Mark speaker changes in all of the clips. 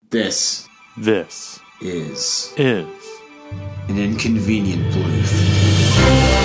Speaker 1: This
Speaker 2: This
Speaker 1: is
Speaker 2: is
Speaker 1: an Inconvenient Bluth.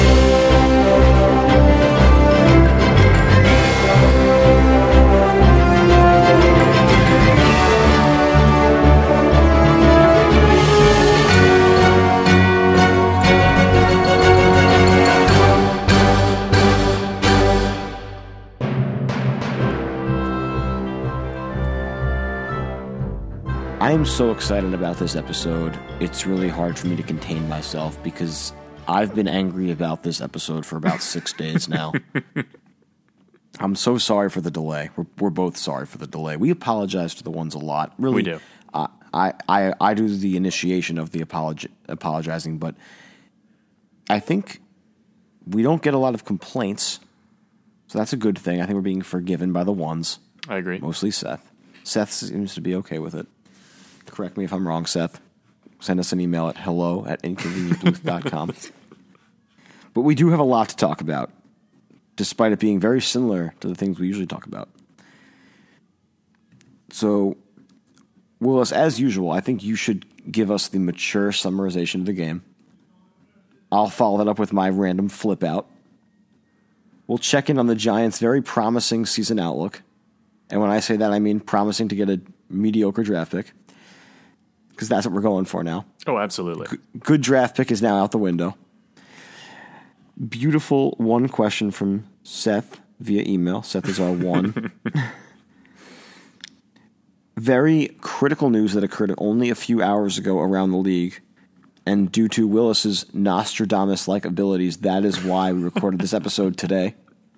Speaker 3: I am so excited about this episode. It's really hard for me to contain myself because I've been angry about this episode for about 6 days now. I'm so sorry for the delay. We're both sorry for the delay. We apologize to the ones a lot. Really,
Speaker 2: We do.
Speaker 3: I do the initiation of the apologizing, but I think we don't get a lot of complaints, so that's a good thing. I think we're being forgiven by the ones.
Speaker 2: I agree.
Speaker 3: Mostly Seth. Seth seems to be okay with it. Correct me if I'm wrong, Seth. Send us an email at hello@inconvenientbluth.com. But we do have a lot to talk about, despite it being very similar to the things we usually talk about. So, Willis, as usual, I think you should give us the mature summarization of the game. I'll follow that up with my random flip out. We'll check in on the Giants' very promising season outlook. And when I say that, I mean promising to get a mediocre draft pick. Because that's what we're going for now.
Speaker 2: Oh, absolutely.
Speaker 3: Good draft pick is now out the window. Beautiful one question from Seth via email. Seth is our one. Very critical news that occurred only a few hours ago around the league. And due to Willis's Nostradamus-like abilities, that is why we recorded this episode today.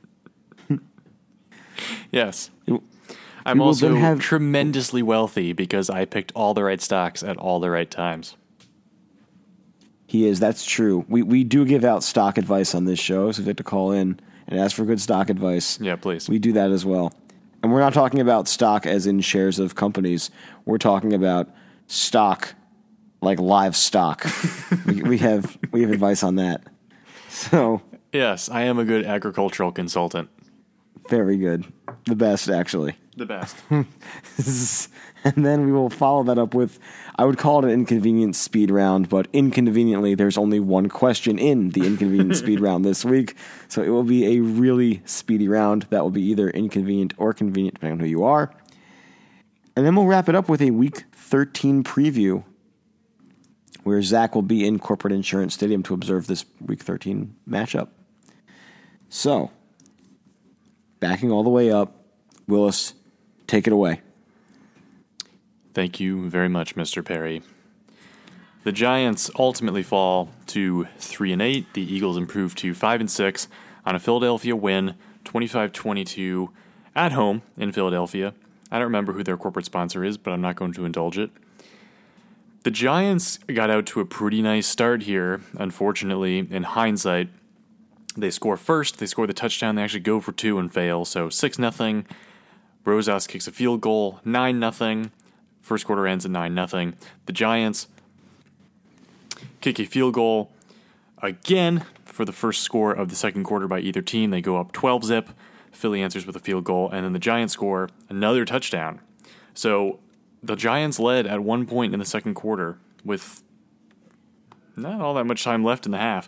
Speaker 2: Yes.
Speaker 3: You
Speaker 2: I'm
Speaker 3: will
Speaker 2: also
Speaker 3: then have-
Speaker 2: tremendously wealthy because I picked all the right stocks at all the right times.
Speaker 3: He is. That's true. We do give out stock advice on this show, so if you have to call in and ask for good stock advice,
Speaker 2: Yeah, please.
Speaker 3: we do that as well. And we're not talking about stock as in shares of companies. We're talking about stock like livestock. we have advice on that. So
Speaker 2: Yes, I am a good agricultural consultant.
Speaker 3: very good. The best, actually.
Speaker 2: The best.
Speaker 3: And then we will follow that up with, I would call it an inconvenient speed round, but inconveniently, there's only one question in the inconvenient speed round this week. So it will be a really speedy round that will be either inconvenient or convenient, depending on who you are. And then we'll wrap it up with a Week 13 preview, where Zach will be in Corporate Insurance Stadium to observe this Week 13 matchup. So, backing all the way up, Willis, take it away.
Speaker 2: Thank you very much, Mr. Perry. The Giants ultimately fall to 3-8. The Eagles improve to 5-6 on a Philadelphia win, 25-22 at home in Philadelphia. I don't remember who their corporate sponsor is, but I'm not going to indulge it. The Giants got out to a pretty nice start here. Unfortunately, in hindsight, they score first. They score the touchdown. They actually go for two and fail. So 6-0. Rosas kicks a field goal. 9-0. First quarter ends at 9-0. The Giants kick a field goal again for the first score of the second quarter by either team. They go up 12-zip. Philly answers with a field goal. And then the Giants score another touchdown. So the Giants led at one point in the second quarter with not all that much time left in the half.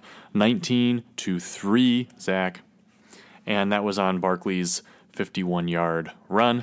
Speaker 2: 19-3, Zach. And that was on Barkley's 51-yard run.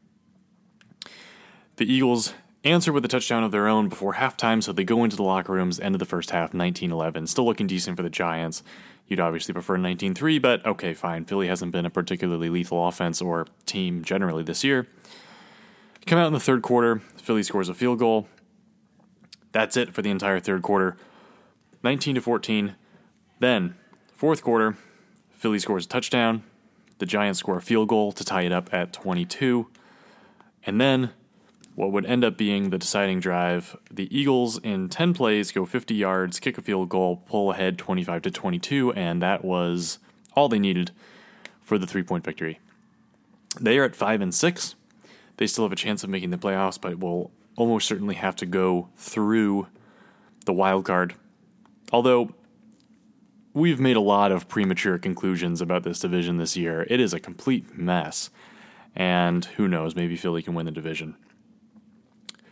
Speaker 2: The Eagles answer with a touchdown of their own before halftime, so they go into the locker rooms, end of the first half, 19-11. Still looking decent for the Giants. You'd obviously prefer 19-3, but okay, fine. Philly hasn't been a particularly lethal offense or team generally this year. Come out in the third quarter, Philly scores a field goal. That's it for the entire third quarter. 19-14. Then, fourth quarter, Philly scores a touchdown. The Giants score a field goal to tie it up at 22. And then, what would end up being the deciding drive, the Eagles in 10 plays go 50 yards, kick a field goal, pull ahead 25-22, and that was all they needed for the 3-point victory. They are at 5-6. They still have a chance of making the playoffs, but will almost certainly have to go through the wild card. Although, we've made a lot of premature conclusions about this division this year. It is a complete mess. And who knows, maybe Philly can win the division.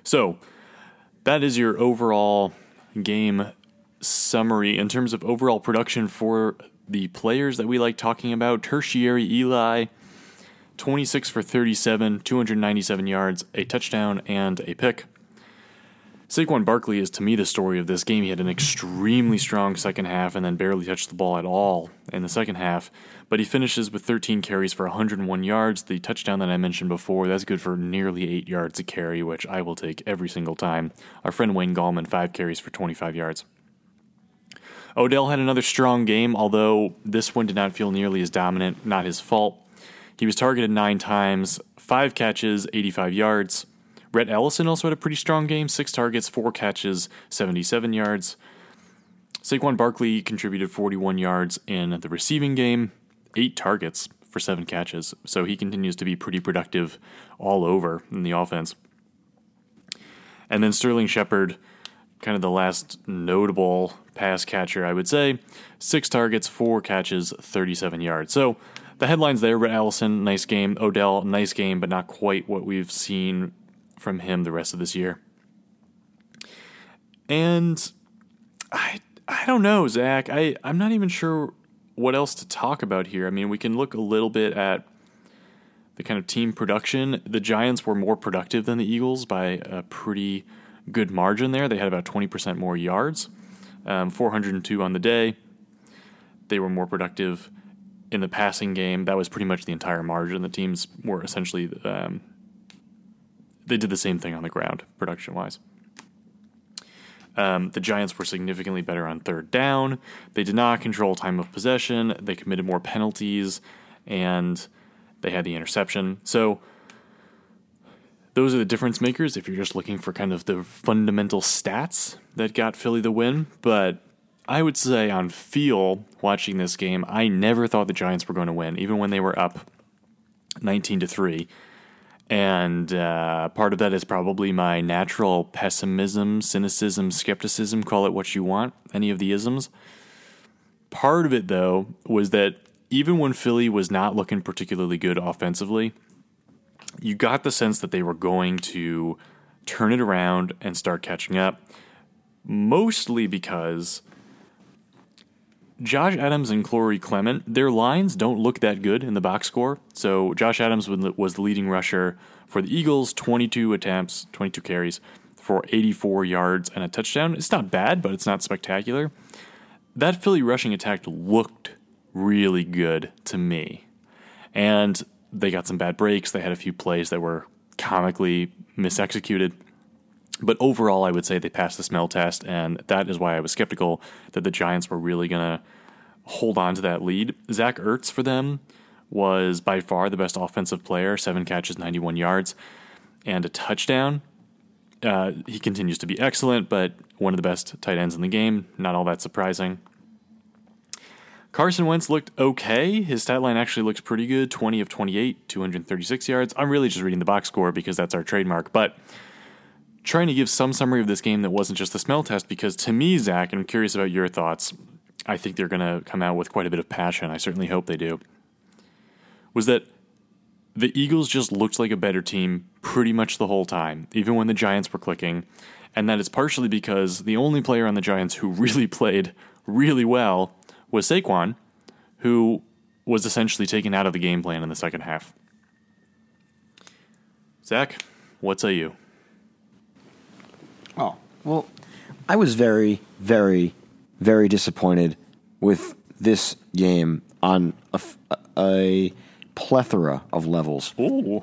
Speaker 2: So that is your overall game summary. In terms of overall production for the players that we like talking about, tertiary Eli, 26 for 37, 297 yards, a touchdown, and a pick. Saquon Barkley is, to me, the story of this game. He had an extremely strong second half and then barely touched the ball at all in the second half. But he finishes with 13 carries for 101 yards. The touchdown that I mentioned before, that's good for nearly 8 yards a carry, which I will take every single time. Our friend Wayne Gallman, 5 carries for 25 yards. Odell had another strong game, although this one did not feel nearly as dominant. Not his fault. He was targeted 9 times, 5 catches, 85 yards. Rhett Ellison also had a pretty strong game, 6 targets, 4 catches, 77 yards. Saquon Barkley contributed 41 yards in the receiving game, 8 targets for 7 catches, so he continues to be pretty productive all over in the offense. And then Sterling Shepard, kind of the last notable pass catcher, I would say, 6 targets, 4 catches, 37 yards. So the headlines there: Rhett Ellison, nice game. Odell, nice game, but not quite what we've seen from him the rest of this year. And I don't know, Zach. I'm not even sure what else to talk about here. I mean, we can look a little bit at the kind of team production. The Giants were more productive than the Eagles by a pretty good margin there. They had about 20% more yards, 402 on the day. They were more productive in the passing game. That was pretty much the entire margin. The teams were essentially... they did the same thing on the ground, production-wise. The Giants were significantly better on third down. They did not control time of possession. They committed more penalties, and they had the interception. So those are the difference makers if you're just looking for kind of the fundamental stats that got Philly the win. But I would say on feel, watching this game, I never thought the Giants were going to win, even when they were up 19-3. And part of that is probably my natural pessimism, cynicism, skepticism, call it what you want, any of the isms. Part of it, though, was that even when Philly was not looking particularly good offensively, you got the sense that they were going to turn it around and start catching up, mostly because Josh Adams and Corey Clement, their lines don't look that good in the box score. So Josh Adams was the leading rusher for the Eagles, 22 attempts, 22 carries for 84 yards and a touchdown. It's not bad, but it's not spectacular. That Philly rushing attack looked really good to me. And they got some bad breaks. They had a few plays that were comically misexecuted. But overall, I would say they passed the smell test, and that is why I was skeptical that the Giants were really going to hold on to that lead. Zach Ertz for them was by far the best offensive player, 7 catches, 91 yards, and a touchdown. He continues to be excellent, but one of the best tight ends in the game. Not all that surprising. Carson Wentz looked okay. His stat line actually looks pretty good, 20 of 28, 236 yards. I'm really just reading the box score because that's our trademark, but trying to give some summary of this game that wasn't just the smell test, because to me, Zach, and I'm curious about your thoughts, I think they're going to come out with quite a bit of passion. I certainly hope they do. Was that the Eagles just looked like a better team pretty much the whole time, even when the Giants were clicking, and that is partially because the only player on the Giants who really played really well was Saquon, who was essentially taken out of the game plan in the second half. Zach, what say you?
Speaker 3: Oh, well, I was very, very, very disappointed with this game on a plethora of levels.
Speaker 2: Ooh.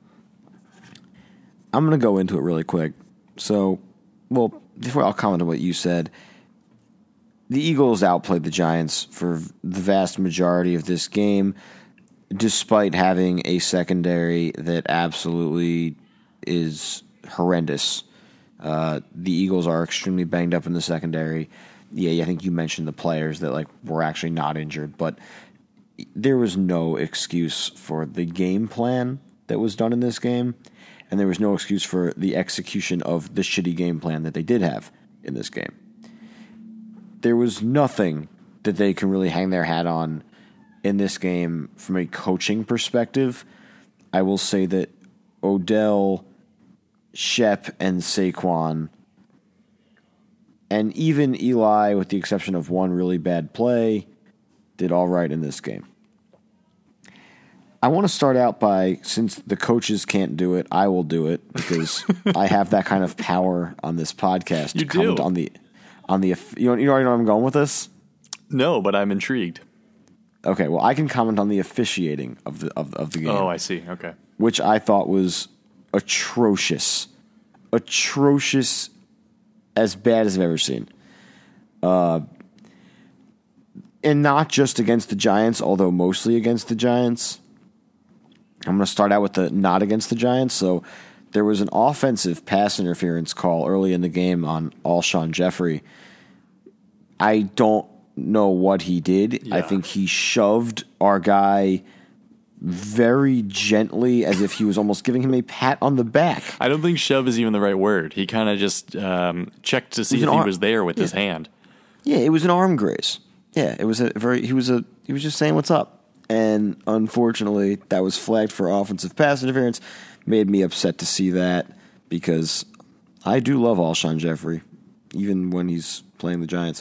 Speaker 3: I'm going to go into it really quick. So, well, before I'll comment on what you said, the Eagles outplayed the Giants for the vast majority of this game, despite having a secondary that absolutely is horrendous. The Eagles are extremely banged up in the secondary. Yeah, I think you mentioned the players that were actually not injured, but there was no excuse for the game plan that was done in this game, and there was no excuse for the execution of the shitty game plan that they did have in this game. There was nothing that they can really hang their hat on in this game from a coaching perspective. I will say that Odell Shep and Saquon, and even Eli, with the exception of one really bad play, did all right in this game. I want to start out by, since the coaches can't do it, I will do it because I have that kind of power on this podcast.
Speaker 2: You
Speaker 3: to comment
Speaker 2: do.
Speaker 3: on the you already know where I'm going with this?
Speaker 2: No, but I'm intrigued.
Speaker 3: Okay, well, I can comment on the officiating of the game.
Speaker 2: Oh, I see. Okay.
Speaker 3: Which I thought was atrocious. Atrocious, as bad as I've ever seen. And not just against the Giants, although mostly against the Giants. I'm going to start out with the not against the Giants. So there was an offensive pass interference call early in the game on Alshon Jeffrey. I don't know what he did.
Speaker 2: Yeah.
Speaker 3: I think he shoved our guy very gently, as if he was almost giving him a pat on the back.
Speaker 2: I don't think shove is even the right word. He kind of just checked to see if he was there with his hand.
Speaker 3: Yeah, it was an arm graze. Yeah, it was he was just saying what's up. And unfortunately, that was flagged for offensive pass interference. Made me upset to see that because I do love Alshon Jeffrey, even when he's playing the Giants.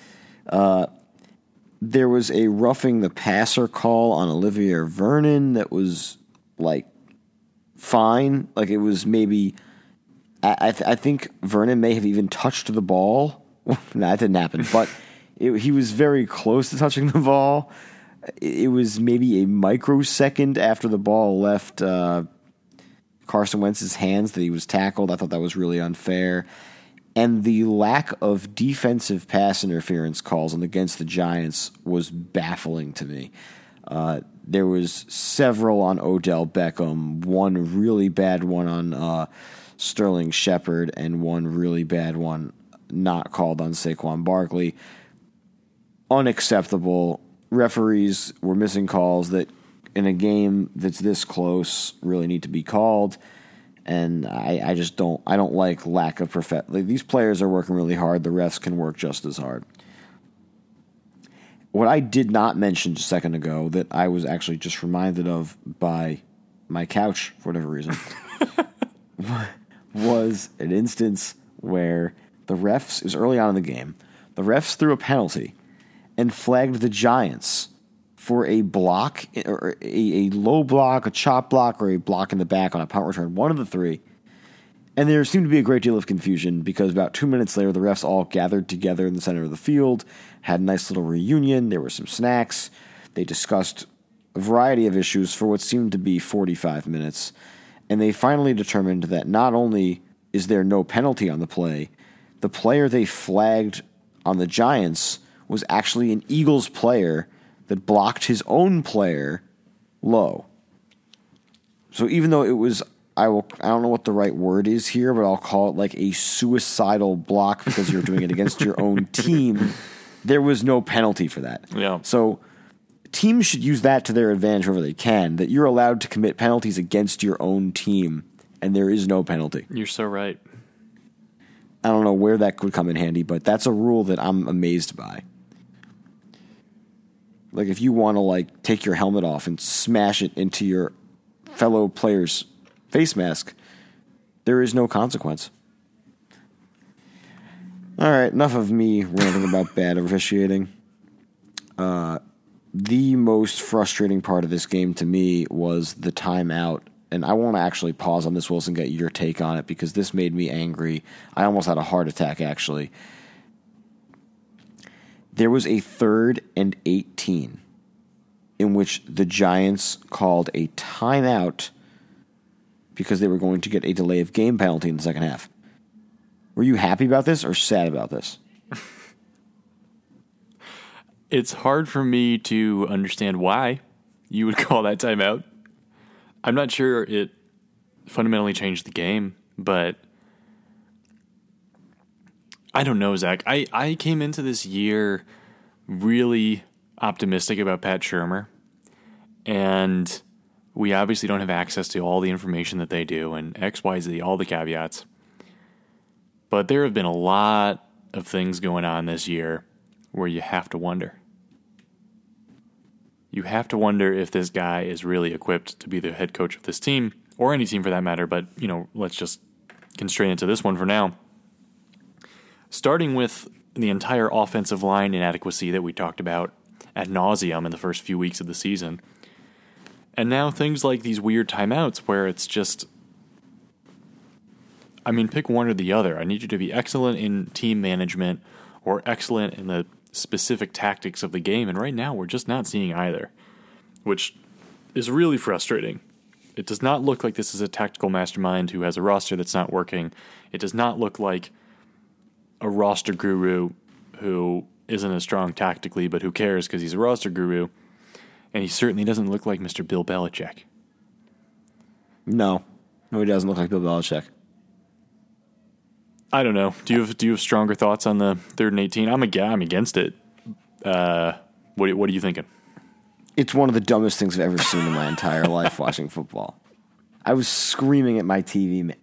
Speaker 3: There was a roughing the passer call on Olivier Vernon that was like fine. Like it was maybe I think Vernon may have even touched the ball. No, that didn't happen, but he was very close to touching the ball. It was maybe a microsecond after the ball left Carson Wentz's hands that he was tackled. I thought that was really unfair. And the lack of defensive pass interference calls against the Giants was baffling to me. There was several on Odell Beckham, one really bad one on Sterling Shepard, and one really bad one not called on Saquon Barkley. Unacceptable. Referees were missing calls that in a game that's this close really need to be called. And I just don't like lack of like these players are working really hard. The refs can work just as hard. What I did not mention just a second ago that I was actually just reminded of by my couch for whatever reason was an instance where the refs, it was early on in the game, the refs threw a penalty and flagged the Giants for a block, or a low block, a chop block, or a block in the back on a punt return, one of the three. And there seemed to be a great deal of confusion because about 2 minutes later, the refs all gathered together in the center of the field, had a nice little reunion. There were some snacks. They discussed a variety of issues for what seemed to be 45 minutes. And they finally determined that not only is there no penalty on the player they flagged on the Giants was actually an Eagles player that blocked his own player low. So even though it was, I don't know what the right word is here, but I'll call it like a suicidal block because you're doing it against your own team, there was no penalty for that.
Speaker 2: Yeah.
Speaker 3: So teams should use that to their advantage wherever they can, that you're allowed to commit penalties against your own team, and there is no penalty.
Speaker 2: You're so right.
Speaker 3: I don't know where that could come in handy, but that's a rule that I'm amazed by. Like if you want to like take your helmet off and smash it into your fellow player's face mask, there is no consequence. All right, enough of me ranting about bad officiating. The most frustrating part of this game to me was the timeout. And I want to actually pause on this, Wilson, get your take on it because this made me angry. I almost had a heart attack, actually. There was a 3rd and 18 in which the Giants called a timeout because they were going to get a delay of game penalty in the second half. Were you happy about this or sad about this?
Speaker 2: It's hard for me to understand why you would call that timeout. I'm not sure it fundamentally changed the game, but I don't know, Zach. I came into this year really optimistic about Pat Shurmur, and we obviously don't have access to all the information that they do, and X, Y, Z, all the caveats. But there have been a lot of things going on this year where you have to wonder. You have to wonder if this guy is really equipped to be the head coach of this team, or any team for that matter, but, let's just constrain it to this one for now. Starting with the entire offensive line inadequacy that we talked about ad nauseum in the first few weeks of the season. And now things like these weird timeouts where it's just, pick one or the other. I need you to be excellent in team management or excellent in the specific tactics of the game. And right now we're just not seeing either, which is really frustrating. It does not look like this is a tactical mastermind who has a roster that's not working. It does not look like a roster guru who isn't as strong tactically, but who cares because he's a roster guru. And he certainly doesn't look like Mr. Bill Belichick.
Speaker 3: No, he doesn't look like Bill Belichick.
Speaker 2: I don't know. Do you have stronger thoughts on the 3rd and 18? I'm against it. What are you thinking?
Speaker 3: It's one of the dumbest things I've ever seen in my entire life watching football. I was screaming at my TV.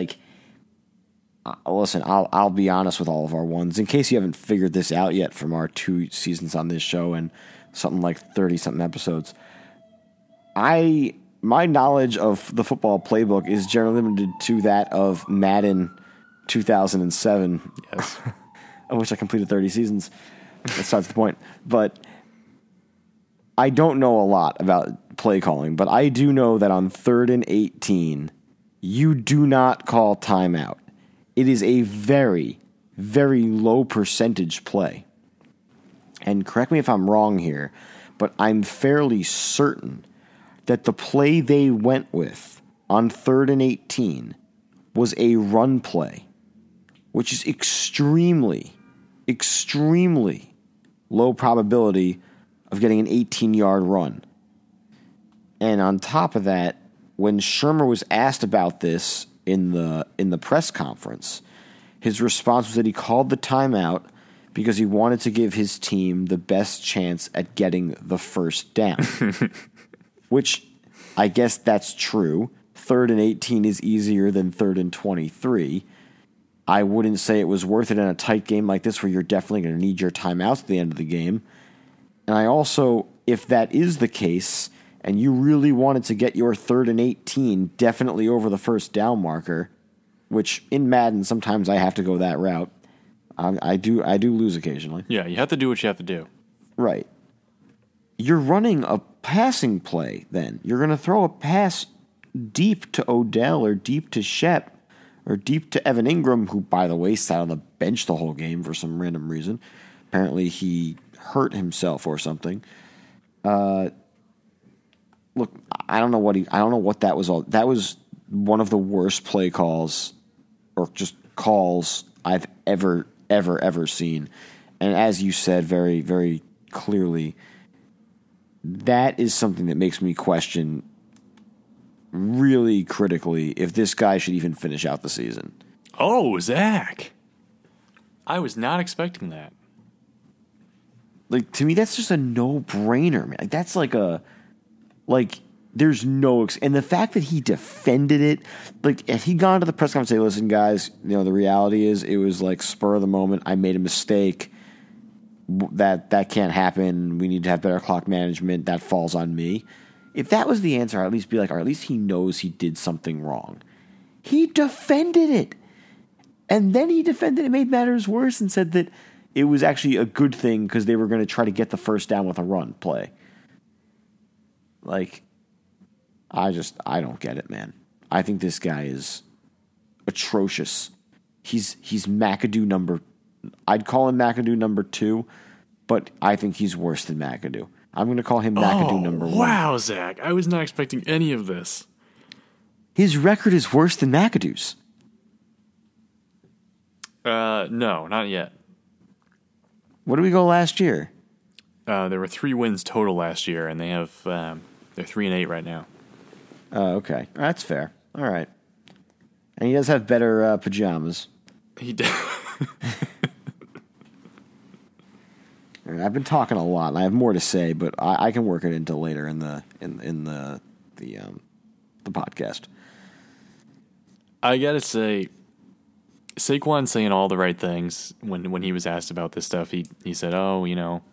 Speaker 3: Listen, I'll be honest with all of our ones. In case you haven't figured this out yet from our 2 seasons on this show and something like 30-something episodes, my knowledge of the football playbook is generally limited to that of Madden 2007.
Speaker 2: Yes.
Speaker 3: I wish I completed 30 seasons. That's the point. But I don't know a lot about play calling, but I do know that on 3rd and 18, you do not call timeout. It is a very, very low percentage play. And correct me if I'm wrong here, but I'm fairly certain that the play they went with on 3rd and 18 was a run play, which is extremely, extremely low probability of getting an 18-yard run. And on top of that, when Shurmur was asked about this in the press conference, his response was that he called the timeout because he wanted to give his team the best chance at getting the first down. Which, I guess that's true. 3rd and 18 is easier than 3rd and 23. I wouldn't say it was worth it in a tight game like this where you're definitely going to need your timeouts at the end of the game. And I also, if that is the case, and you really wanted to get your 3rd and 18 definitely over the first down marker, which in Madden sometimes I have to go that route. I do lose occasionally.
Speaker 2: Yeah, you have to do what you have to do.
Speaker 3: Right. You're running a passing play then. You're going to throw a pass deep to Odell or deep to Shep or deep to Evan Ingram, who, by the way, sat on the bench the whole game for some random reason. Apparently he hurt himself or something. Look, I don't know what that was all. That was one of the worst play calls or just calls I've ever seen. And as you said very, very clearly, that is something that makes me question really critically if this guy should even finish out the season.
Speaker 2: Oh, Zach. I was not expecting that.
Speaker 3: Like, to me, that's just a no-brainer, man. Like, that's like a... Like, there's no... And the fact that he defended it... Like, if he'd gone to the press conference and say, listen, guys, you know, the reality is it was, like, spur of the moment. I made a mistake. That can't happen. We need to have better clock management. That falls on me. If that was the answer, I'd at least be like, or at least he knows he did something wrong. He defended it. And then he defended it, made matters worse, and said that it was actually a good thing because they were going to try to get the first down with a run play. Like, I don't get it, man. I think this guy is atrocious. He's McAdoo number... I'd call him McAdoo number 2, but I think he's worse than McAdoo. I'm going to call him McAdoo number 1.
Speaker 2: Wow, Zach. I was not expecting any of this.
Speaker 3: His record is worse than McAdoo's.
Speaker 2: No, not yet.
Speaker 3: What did we go last year?
Speaker 2: There were 3 wins total last year, and they have they're 3-8 right now.
Speaker 3: Oh, okay. That's fair. All right. And he does have better pajamas.
Speaker 2: He does.
Speaker 3: I've been talking a lot, and I have more to say, but I can work it into later in the podcast.
Speaker 2: I gotta say, Saquon's saying all the right things when he was asked about this stuff. He said, "Oh, you know."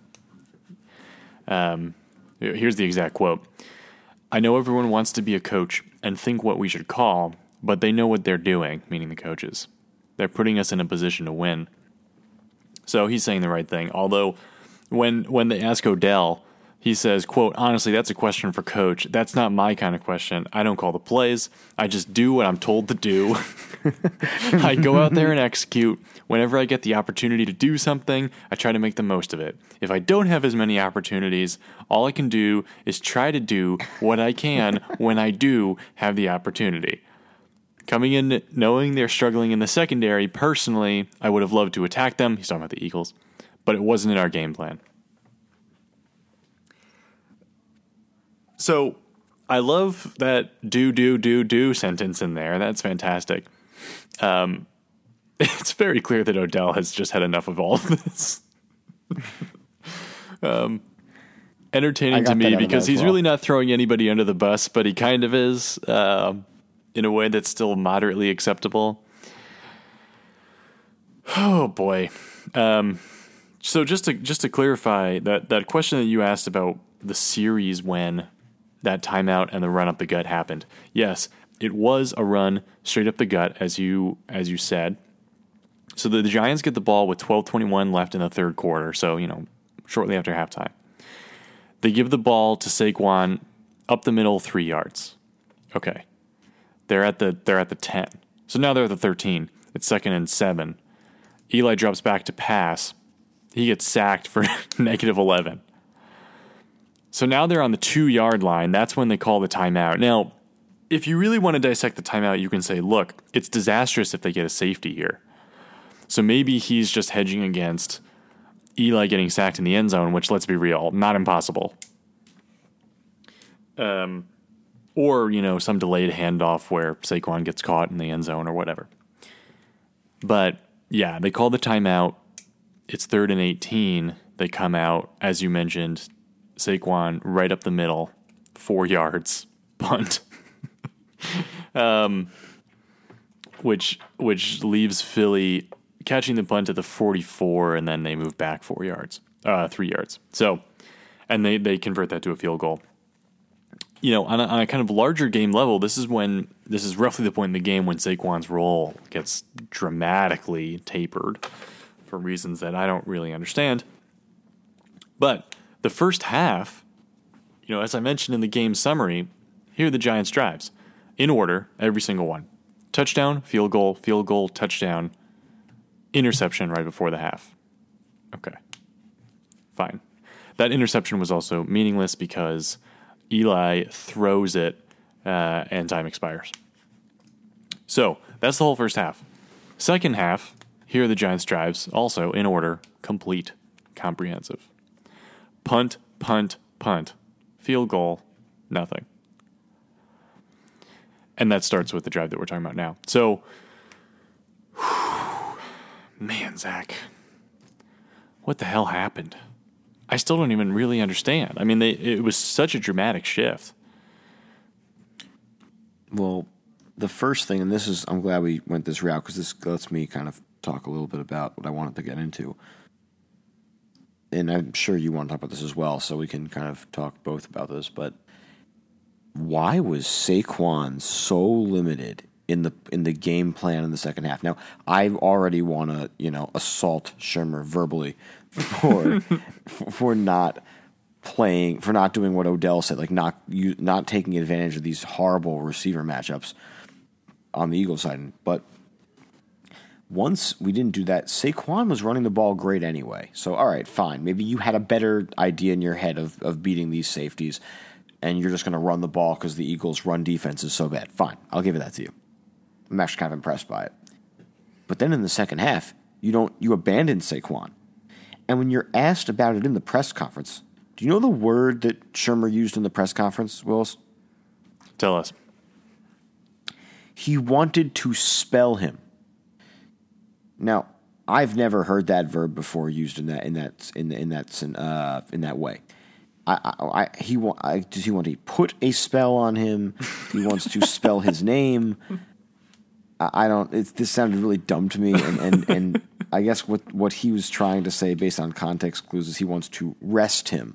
Speaker 2: Here's the exact quote: "I know everyone wants to be a coach and think what we should call, but they know what they're doing, meaning the coaches. They're putting us in a position to win. So he's saying the right thing. Although when they ask Odell, he says, quote, honestly, that's a question for coach. That's not my kind of question. I don't call the plays. I just do what I'm told to do. I go out there and execute. Whenever I get the opportunity to do something, I try to make the most of it. If I don't have as many opportunities, all I can do is try to do what I can when I do have the opportunity. Coming in knowing they're struggling in the secondary, personally, I would have loved to attack them. He's talking about the Eagles. But it wasn't in our game plan. So I love that do sentence in there. That's fantastic. It's very clear that Odell has just had enough of all of this. Entertaining to me because he's really not throwing anybody under the bus, but he kind of is in a way that's still moderately acceptable. Oh boy. So just to clarify that question that you asked about the series when that timeout and the run up the gut happened. Yes, it was a run straight up the gut, as you said. So the Giants get the ball with 12:21 left in the third quarter. So, shortly after halftime, they give the ball to Saquon up the middle 3 yards. Okay, they're at the 10. So now they're at the 13. It's 2nd and 7. Eli drops back to pass. He gets sacked for -11. So now they're on the 2-yard line. That's when they call the timeout. Now, if you really want to dissect the timeout, you can say, look, it's disastrous if they get a safety here. So maybe he's just hedging against Eli getting sacked in the end zone, which, let's be real, not impossible. Or, some delayed handoff where Saquon gets caught in the end zone or whatever. But, yeah, they call the timeout. It's 3rd and 18. They come out, as you mentioned, Saquon right up the middle, 4 yards, punt, which leaves Philly catching the punt at the 44, and then they move back 3 yards. So, and they convert that to a field goal. On a kind of larger game level, this is roughly the point in the game when Saquon's role gets dramatically tapered for reasons that I don't really understand. But the first half, as I mentioned in the game summary, here are the Giants' drives. In order, every single one. Touchdown, field goal, touchdown, interception right before the half. Okay. Fine. That interception was also meaningless because Eli throws it and time expires. So, that's the whole first half. Second half, here are the Giants' drives, also in order, complete, comprehensive. Punt, punt, punt. Field goal, nothing. And that starts with the drive that we're talking about now. So, man, Zach, what the hell happened? I still don't even really understand. I mean, it was such a dramatic shift.
Speaker 3: Well, the first thing, and I'm glad we went this route because this lets me kind of talk a little bit about what I wanted to get into. And I'm sure you want to talk about this as well, so we can kind of talk both about this. But why was Saquon so limited in the game plan in the second half? Now, I already want to assault Shurmur verbally for not playing, for not doing what Odell said, like not taking advantage of these horrible receiver matchups on the Eagles side. But once we didn't do that, Saquon was running the ball great anyway. So, all right, fine. Maybe you had a better idea in your head of beating these safeties, and you're just going to run the ball because the Eagles' run defense is so bad. Fine, I'll give that to you. I'm actually kind of impressed by it. But then in the second half, you abandon Saquon. And when you're asked about it in the press conference, do you know the word that Shurmur used in the press conference, Willis?
Speaker 2: Tell us.
Speaker 3: He wanted to spell him. Now, I've never heard that verb before used in that way. Does he want to put a spell on him? He wants to spell his name. I don't. This sounded really dumb to me, and I guess what he was trying to say, based on context clues, is he wants to rest him.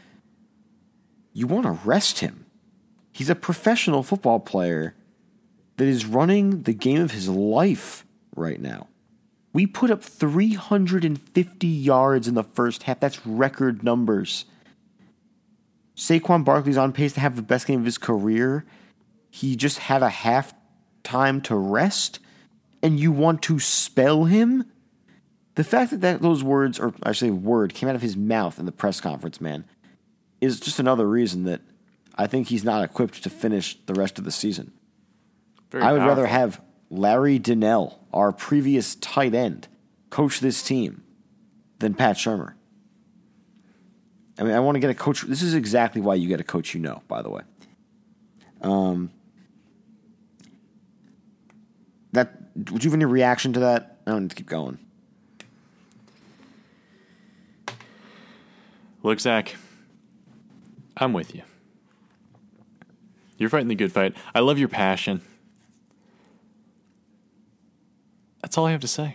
Speaker 3: You want to rest him. He's a professional football player that is running the game of his life right now. We put up 350 yards in the first half. That's record numbers. Saquon Barkley's on pace to have the best game of his career. He just had a half time to rest, and you want to spell him? The fact that those words, or I should say word, came out of his mouth in the press conference, man, is just another reason that I think he's not equipped to finish the rest of the season. I would rather have Larry Donnell, our previous tight end, coach this team than Pat Shurmur. I mean, I want to get a coach. This is exactly why you get a coach you know, by the way. Would you have any reaction to that? I don't need to keep going.
Speaker 2: Look, Zach, I'm with you. You're fighting the good fight. I love your passion. That's all I have to say.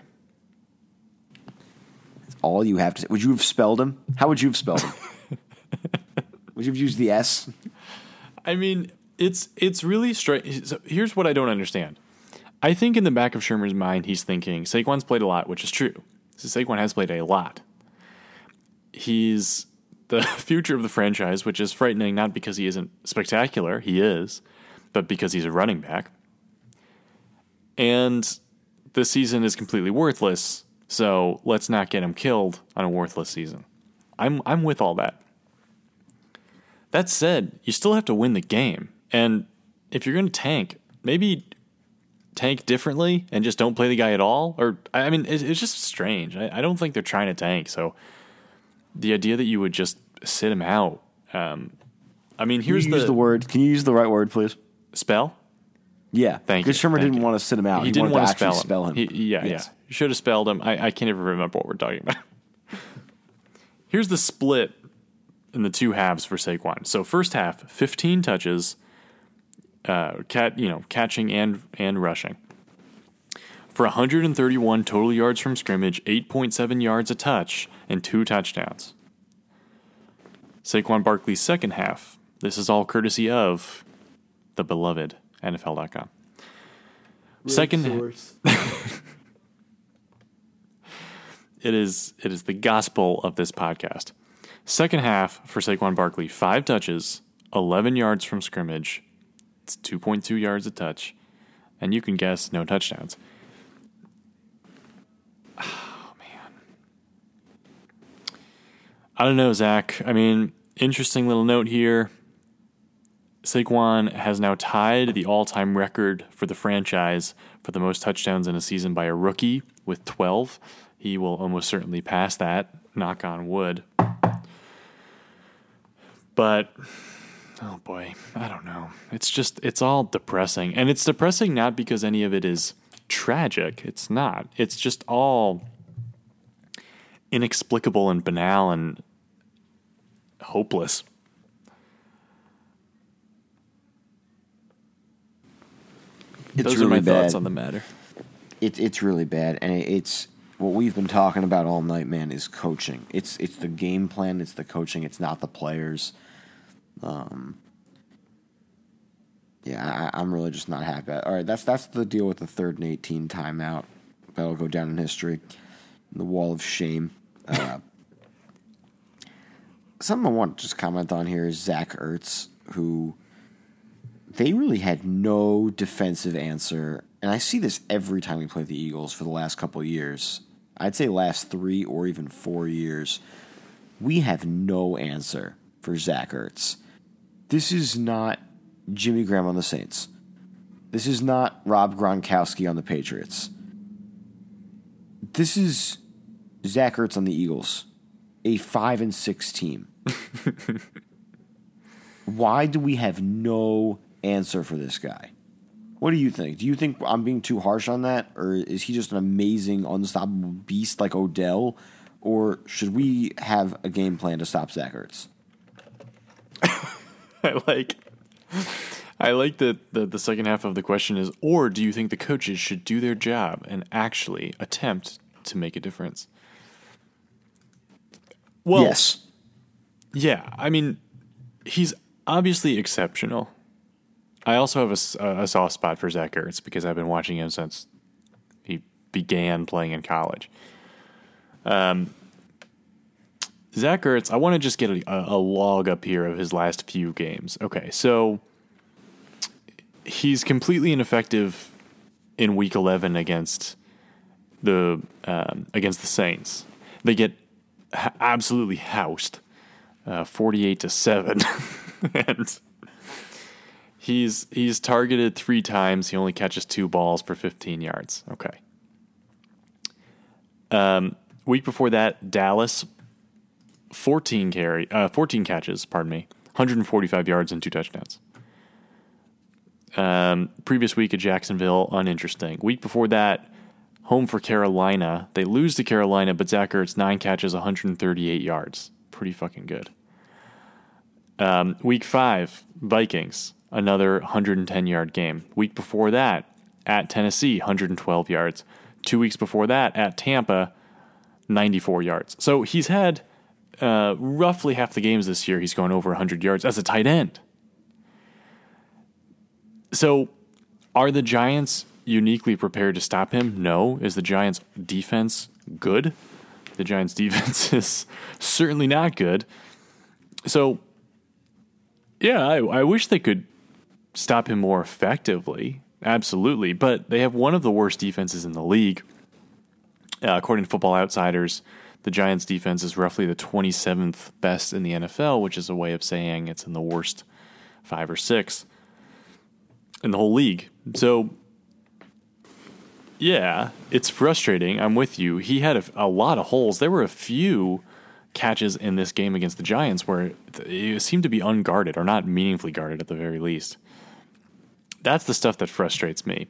Speaker 3: That's all you have to say. Would you have spelled him? How would you have spelled him? Would you have used the S?
Speaker 2: I mean, it's really strange. So here's what I don't understand. I think in the back of Shurmur's mind, he's thinking, Saquon's played a lot, which is true. So Saquon has played a lot. He's the future of the franchise, which is frightening, not because he isn't spectacular, he is, but because he's a running back. And the season is completely worthless, so let's not get him killed on a worthless season. I'm with all that. That said, you still have to win the game. And if you're going to tank, maybe tank differently and just don't play the guy at all. Or, I mean, it's just strange. I don't think they're trying to tank. So the idea that you would just sit him out. I mean, here's
Speaker 3: use the word. Can you use the right word, please?
Speaker 2: Spell?
Speaker 3: Yeah.
Speaker 2: Thank you.
Speaker 3: Because Shurmur didn't want to sit him out.
Speaker 2: He didn't want to
Speaker 3: spell him.
Speaker 2: Yeah. You should have spelled him. I can't even remember what we're talking about. Here's the split in the two halves for Saquon. So first half, 15 touches, catching and rushing. For 131 total yards from scrimmage, 8.7 yards a touch, and 2 touchdowns. Saquon Barkley's second half. This is all courtesy of the beloved NFL.com. Second source. It is the gospel of this podcast. Second half for Saquon Barkley, 5 touches, 11 yards from scrimmage. It's 2.2 yards a touch. And you can guess, no touchdowns. Oh, man. I don't know, Zach. I mean, interesting little note here. Saquon has now tied the all-time record for the franchise for the most touchdowns in a season by a rookie with 12. He will almost certainly pass that, knock on wood. But, oh boy, I don't know. It's all depressing. And it's depressing not because any of it is tragic. It's not. It's just all inexplicable and banal and hopeless. Those are my thoughts on the matter.
Speaker 3: It's really bad, and it's what we've been talking about all night, man, is coaching. It's the game plan, it's the coaching, it's not the players. I'm really just not happy. All right, that's the deal with the 3rd and 18 timeout. That'll go down in history. The wall of shame. Something I want to just comment on here is Zach Ertz, who they really had no defensive answer. And I see this every time we play the Eagles for the last couple of years. I'd say last 3 or even 4 years. We have no answer for Zach Ertz. This is not Jimmy Graham on the Saints. This is not Rob Gronkowski on the Patriots. This is Zach Ertz on the Eagles, a 5-6 team. Why do we have no answer for this guy? What do you think? Do you think I'm being too harsh on that? Or is he just an amazing, unstoppable beast like Odell? Or should we have a game plan to stop Zach Ertz?
Speaker 2: I like that the second half of the question is, or do you think the coaches should do their job and actually attempt to make a difference? Well,
Speaker 3: yes.
Speaker 2: Yeah, I mean, he's obviously exceptional. I also have a soft spot for Zach Ertz because I've been watching him since he began playing in college. Zach Ertz, I want to just get a log up here of his last few games. Okay, so he's completely ineffective in Week 11 against the Saints. They get absolutely housed, 48-7, and he's targeted 3 times. He only catches 2 balls for 15 yards. Okay. Week before that, Dallas, 14 catches, 145 yards and 2 touchdowns. Previous week at Jacksonville, uninteresting. Week before that, home for Carolina. They lose to Carolina, but Zach Ertz, 9 catches, 138 yards. Pretty fucking good. Week 5, Vikings, another 110-yard game. Week before that, at Tennessee, 112 yards. 2 weeks before that, at Tampa, 94 yards. So he's had roughly half the games this year, he's gone over 100 yards as a tight end. So are the Giants uniquely prepared to stop him? No. Is the Giants' defense good? The Giants' defense is certainly not good. So, yeah, I wish they could stop him more effectively. Absolutely. But they have one of the worst defenses in the league. According to Football Outsiders, the Giants' defense is roughly the 27th best in the NFL, which is a way of saying it's in the worst 5 or 6 in the whole league. So, yeah, it's frustrating. I'm with you. He had a lot of holes. There were a few catches in this game against the Giants where it seemed to be unguarded or not meaningfully guarded at the very least. That's the stuff that frustrates me.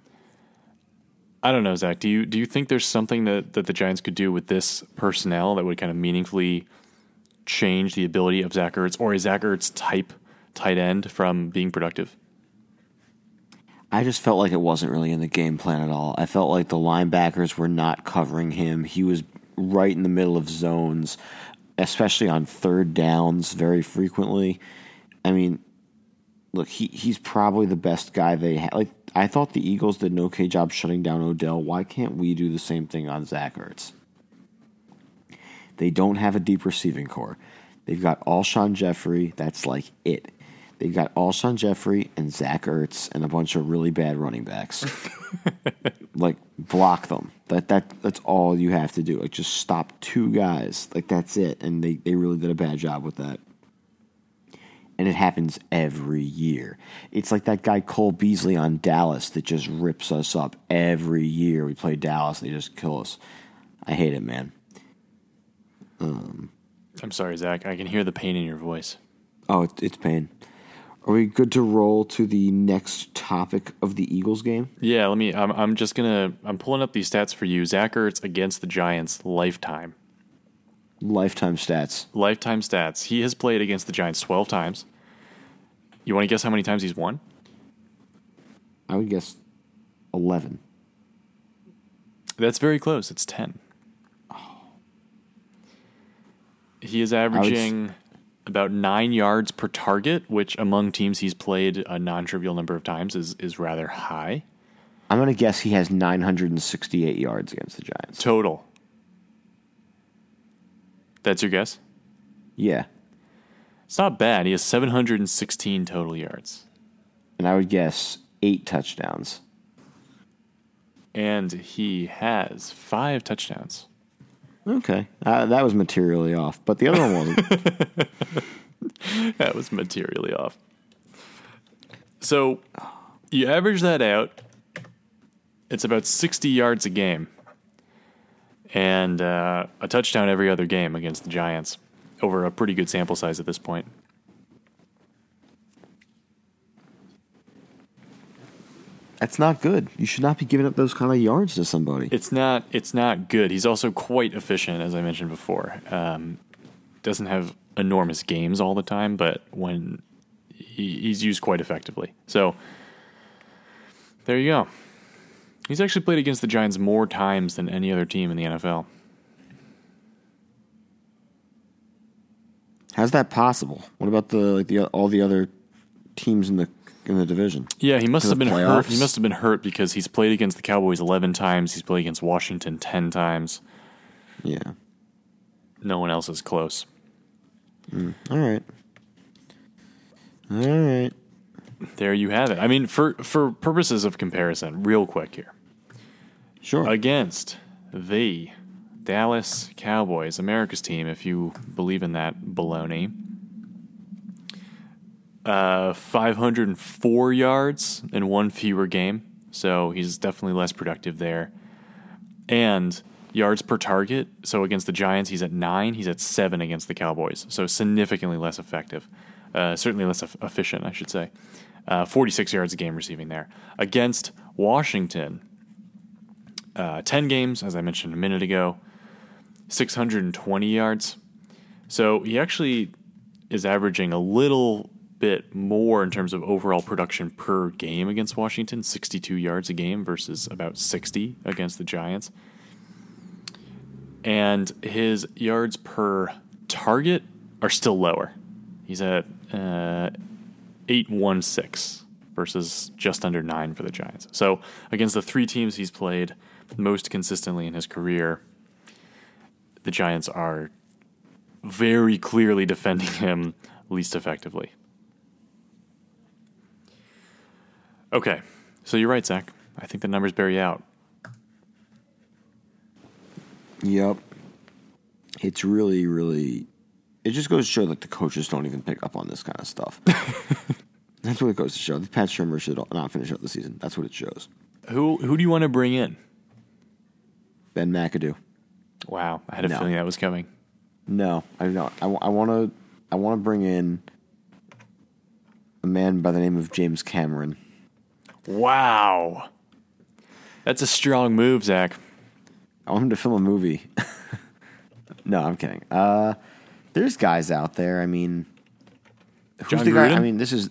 Speaker 2: I don't know, Zach. Do you think there's something that the Giants could do with this personnel that would kind of meaningfully change the ability of Zach Ertz or a Zach Ertz type tight end from being productive?
Speaker 3: I just felt like it wasn't really in the game plan at all. I felt like the linebackers were not covering him. He was right in the middle of zones, especially on third downs very frequently. I mean, look, he's probably the best guy they have. Like, I thought the Eagles did an okay job shutting down Odell. Why can't we do the same thing on Zach Ertz? They don't have a deep receiving core. They've got Alshon Jeffrey. That's like it. They've got Alshon Jeffrey and Zach Ertz and a bunch of really bad running backs. Like, block them. That's all you have to do. Like, just stop 2 guys. Like, that's it. And they really did a bad job with that. And it happens every year. It's like that guy Cole Beasley on Dallas that just rips us up every year. We play Dallas and they just kill us. I hate it, man.
Speaker 2: I'm sorry, Zach. I can hear the pain in your voice.
Speaker 3: Oh, it's pain. Are we good to roll to the next topic of the Eagles game?
Speaker 2: Yeah, I'm pulling up these stats for you. Zach Ertz against the Giants lifetime.
Speaker 3: Lifetime stats.
Speaker 2: Lifetime stats. He has played against the Giants 12 times. You want to guess how many times he's won?
Speaker 3: I would guess 11.
Speaker 2: That's very close. It's 10. Oh. He is averaging about 9 yards per target, which among teams he's played a non-trivial number of times is rather high.
Speaker 3: I'm going to guess he has 968 yards against the Giants.
Speaker 2: Total. That's your guess?
Speaker 3: Yeah.
Speaker 2: It's not bad. He has 716 total yards.
Speaker 3: And I would guess 8 touchdowns.
Speaker 2: And he has 5 touchdowns.
Speaker 3: Okay. That was materially off, but the other one wasn't.
Speaker 2: That was materially off. So you average that out, it's about 60 yards a game. And a touchdown every other game against the Giants over a pretty good sample size at this point.
Speaker 3: That's not good. You should not be giving up those kind of yards to somebody.
Speaker 2: It's not good. He's also quite efficient, as I mentioned before. Doesn't have enormous games all the time, but when he's used quite effectively. So there you go. He's actually played against the Giants more times than any other team in the NFL.
Speaker 3: How's that possible? What about all the other teams in the in the division.
Speaker 2: Yeah, he must
Speaker 3: To
Speaker 2: have
Speaker 3: the
Speaker 2: been hurt.
Speaker 3: playoffs.
Speaker 2: He must have been hurt because he's played against the Cowboys 11 times. He's played against Washington 10 times.
Speaker 3: Yeah.
Speaker 2: No one else is close.
Speaker 3: All right. All right.
Speaker 2: There you have it. I mean, for purposes of comparison, real quick here.
Speaker 3: Sure.
Speaker 2: Against the Dallas Cowboys, America's team, if you believe in that baloney. 504 yards in one fewer game, so he's definitely less productive there. And yards per target, so against the Giants, he's at 9. He's at 7 against the Cowboys, so significantly less effective. Certainly less efficient, I should say. 46 yards a game receiving there. Against Washington, 10 games, as I mentioned a minute ago, 620 yards. So he actually is averaging a little bit more in terms of overall production per game against Washington, 62 yards a game versus about 60 against the Giants. And his yards per target are still lower. He's at 816 versus just under 9 for the Giants. So against the three teams he's played most consistently in his career, the Giants are very clearly defending him least effectively. Okay, so you're right, Zach. I think the numbers bear you out.
Speaker 3: Yep. It's really, really... It just goes to show that the coaches don't even pick up on this kind of stuff. That's what it goes to show. Pat Shurmur should not finish out the season. That's what it shows.
Speaker 2: Who do you want to bring in?
Speaker 3: Ben McAdoo.
Speaker 2: Wow, I had a feeling that was coming.
Speaker 3: No, I don't. I want to bring in a man by the name of James Cameron.
Speaker 2: Wow. That's a strong move, Zach.
Speaker 3: I want him to film a movie. No, I'm kidding. There's guys out there. I mean, who's
Speaker 2: John
Speaker 3: the guy?
Speaker 2: Gruden?
Speaker 3: I mean, this is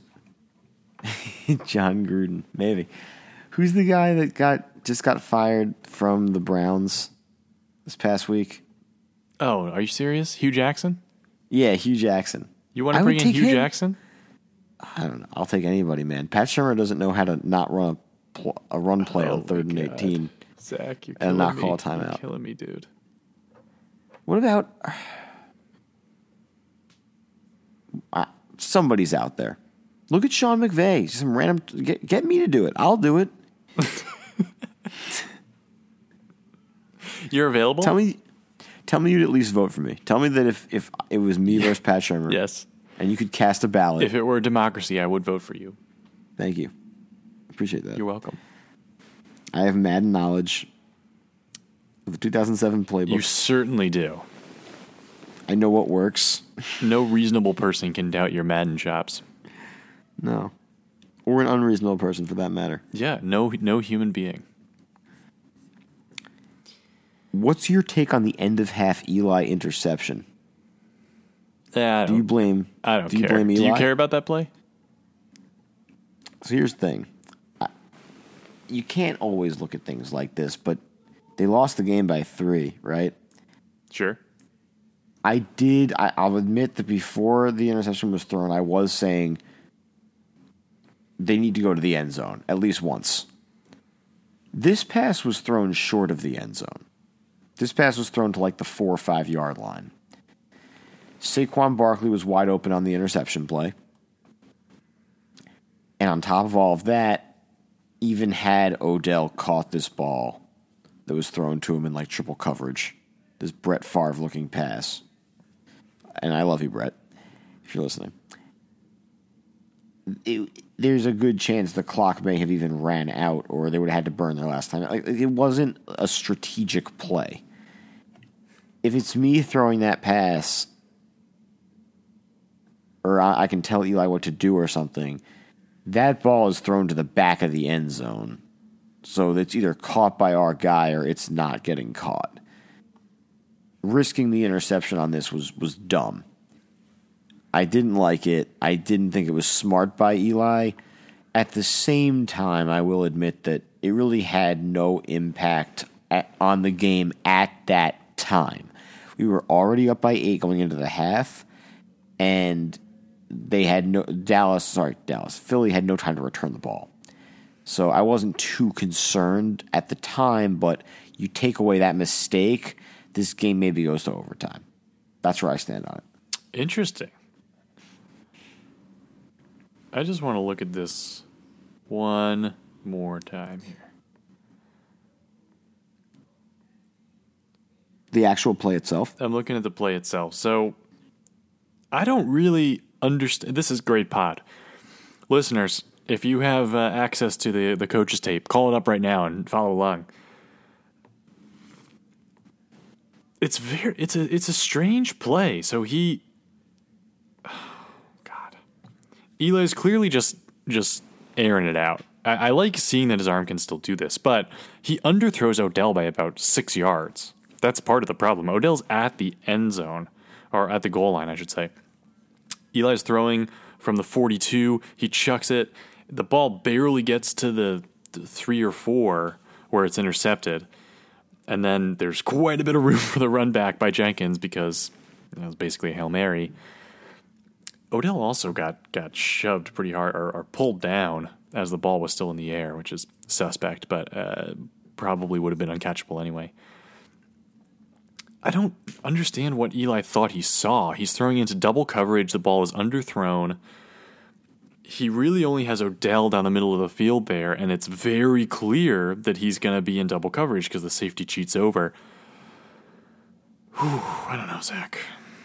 Speaker 3: John Gruden, maybe. Who's the guy that just got fired from the Browns this past week?
Speaker 2: Oh, are you serious? Hugh Jackson?
Speaker 3: Yeah, Hugh Jackson.
Speaker 2: You want to bring in Hugh Jackson?
Speaker 3: I don't know. I'll take anybody, man. Pat Shurmur doesn't know how to not run a run play on 3rd and 18.
Speaker 2: Zach, you're
Speaker 3: And
Speaker 2: killing
Speaker 3: not
Speaker 2: me.
Speaker 3: call a timeout.
Speaker 2: You're killing me, dude.
Speaker 3: What about somebody's out there? Look at Sean McVay. Some random. Get me to do it. I'll do it.
Speaker 2: You're available?
Speaker 3: Tell me you'd at least vote for me. Tell me that if it was me versus Pat Shurmur,
Speaker 2: Yes.
Speaker 3: and you could cast a ballot.
Speaker 2: If it were a democracy, I would vote for you.
Speaker 3: Thank you. Appreciate that.
Speaker 2: You're welcome.
Speaker 3: I have Madden knowledge of the 2007 playbook.
Speaker 2: You certainly do.
Speaker 3: I know what works.
Speaker 2: No reasonable person can doubt your Madden chops.
Speaker 3: No. Or an unreasonable person, for that matter.
Speaker 2: Yeah, no human being.
Speaker 3: What's your take on the end of half Eli interception?
Speaker 2: I
Speaker 3: Do you
Speaker 2: don't
Speaker 3: blame?
Speaker 2: I don't
Speaker 3: do you
Speaker 2: care.
Speaker 3: blame Eli?
Speaker 2: Do you care about that play?
Speaker 3: So here's the thing. You can't always look at things like this, but they lost the game by 3, right?
Speaker 2: Sure.
Speaker 3: I'll admit that before the interception was thrown, I was saying they need to go to the end zone at least once. This pass was thrown short of the end zone. This pass was thrown to like the 4 or 5 yard line. Saquon Barkley was wide open on the interception play. And on top of all of that, even had Odell caught this ball that was thrown to him in like triple coverage, this Brett Favre looking pass. And I love you, Brett, if you're listening. There's a good chance the clock may have even ran out, or they would have had to burn their last time. Like, it wasn't a strategic play. If it's me throwing that pass, or I can tell Eli what to do or something, that ball is thrown to the back of the end zone. So it's either caught by our guy or it's not getting caught. Risking the interception on this was dumb. I didn't like it. I didn't think it was smart by Eli. At the same time, I will admit that it really had no impact on the game at that time. We were already up by 8 going into the half, and Philly had no time to return the ball. So I wasn't too concerned at the time, but you take away that mistake, this game maybe goes to overtime. That's where I stand on it.
Speaker 2: Interesting. I just want to look at this one more time here.
Speaker 3: The actual play itself?
Speaker 2: I'm looking at the play itself. So I don't really understand. This is great pod. Listeners, if you have access to the coach's tape, call it up right now and follow along. It's a strange play. So Eli's clearly just airing it out. I like seeing that his arm can still do this, but he underthrows Odell by about 6 yards. That's part of the problem. Odell's at the end zone, or at the goal line, I should say. Eli's throwing from the 42. He chucks it. The ball barely gets to the 3 or 4 where it's intercepted. And then there's quite a bit of room for the run back by Jenkins because it was basically a Hail Mary. Odell also got shoved pretty hard or pulled down as the ball was still in the air, which is suspect, but probably would have been uncatchable anyway. I don't understand what Eli thought he saw. He's throwing into double coverage. The ball is underthrown. He really only has Odell down the middle of the field there, and it's very clear that he's going to be in double coverage because the safety cheats over. Whew, I don't know, Zach.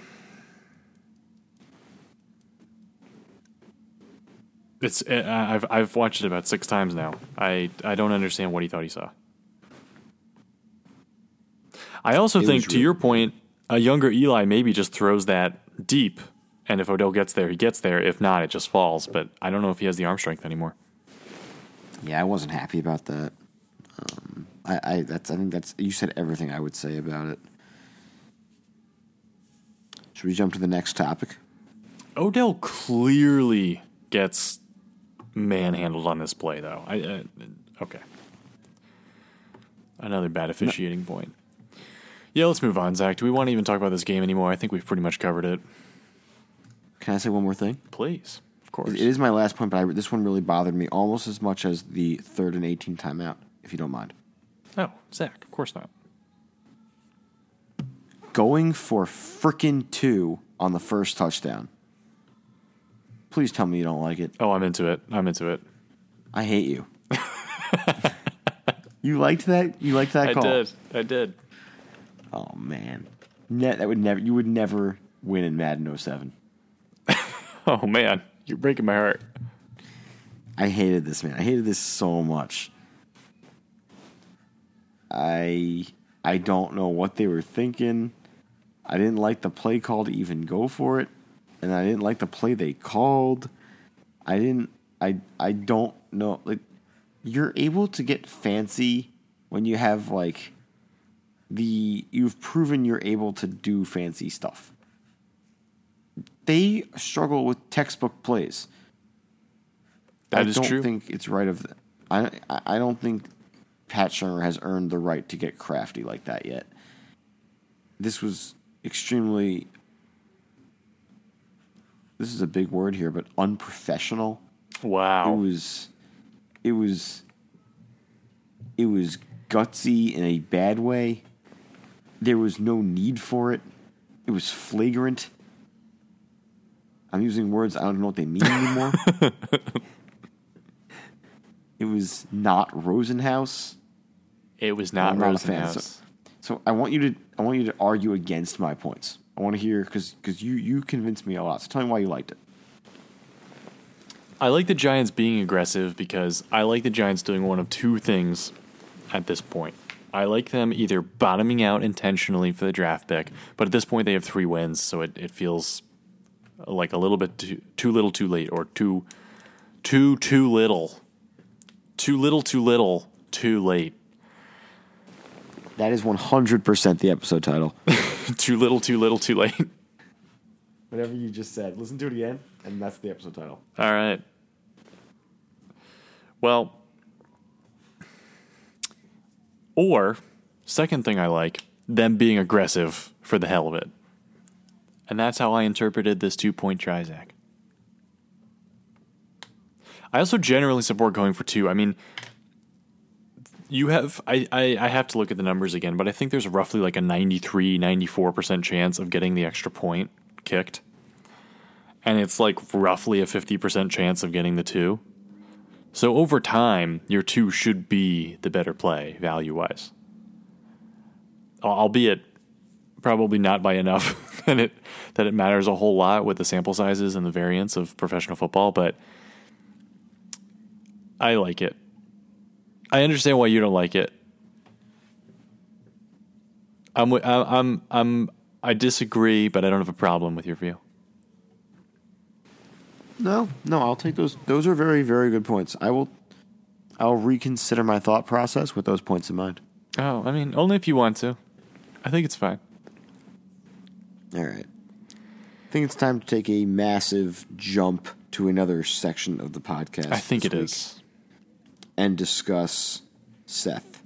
Speaker 2: I've watched it about 6 times now. I don't understand what he thought he saw. I also think, to your point, a younger Eli maybe just throws that deep, and if Odell gets there, he gets there. If not, it just falls. But I don't know if he has the arm strength anymore.
Speaker 3: Yeah, I wasn't happy about that. I think that's you said everything I would say about it. Should we jump to the next topic?
Speaker 2: Odell clearly gets manhandled on this play, though. Okay. Another bad officiating point. Yeah, let's move on, Zach. Do we want to even talk about this game anymore? I think we've pretty much covered it.
Speaker 3: Can I say one more thing?
Speaker 2: Please, of course.
Speaker 3: It is my last point, but this one really bothered me almost as much as the 3rd and 18 timeout, if you don't mind.
Speaker 2: Oh, Zach, of course not.
Speaker 3: Going for frickin' 2 on the first touchdown. Please tell me you don't like it.
Speaker 2: Oh, I'm into it.
Speaker 3: I hate you. You liked that? You liked that call?
Speaker 2: I did.
Speaker 3: Oh man, you would never win in Madden 07.
Speaker 2: Oh man, you're breaking my heart.
Speaker 3: I hated this, man. I hated this so much. I don't know what they were thinking. I didn't like the play call to even go for it, and I didn't like the play they called. I don't know. Like, you're able to get fancy when you have like you've proven you're able to do fancy stuff. They struggle with textbook plays.
Speaker 2: That is true.
Speaker 3: I don't think it's right of them. I don't think Pat Shurmur has earned the right to get crafty like that yet. This was extremely, this is a big word here, but unprofessional.
Speaker 2: Wow.
Speaker 3: It was gutsy in a bad way. There was no need for it. It was flagrant. I'm using words I don't know what they mean anymore. It was not Rosenhaus.
Speaker 2: It was not Rosenhaus.
Speaker 3: So I want you to argue against my points. I want to hear because you convinced me a lot. So tell me why you liked it.
Speaker 2: I like the Giants being aggressive because I like the Giants doing one of 2 things at this point. I like them either bottoming out intentionally for the draft pick, but at this point they have 3 wins, so it feels like a little bit too little, too late, or too little. Too little, too late.
Speaker 3: That is 100% the episode title.
Speaker 2: Too little, too late.
Speaker 3: Whatever you just said. Listen to it again, and that's the episode title.
Speaker 2: All right. Well, or, second thing I like, them being aggressive for the hell of it. And that's how I interpreted this 2-point try, Zach. I also generally support going for 2. I mean, you have I have to look at the numbers again, but I think there's roughly like a 94% chance of getting the extra point kicked. And it's like roughly a 50% chance of getting the 2. So over time, your 2 should be the better play value-wise. Albeit probably not by enough that it matters a whole lot with the sample sizes and the variance of professional football, but I like it. I understand why you don't like it. I disagree, but I don't have a problem with your view.
Speaker 3: No, I'll take those. Those are very, very good points. I'll reconsider my thought process with those points in mind.
Speaker 2: Oh, I mean, only if you want to. I think it's fine.
Speaker 3: All right. I think it's time to take a massive jump to another section of the podcast.
Speaker 2: I think it is.
Speaker 3: And discuss Seth.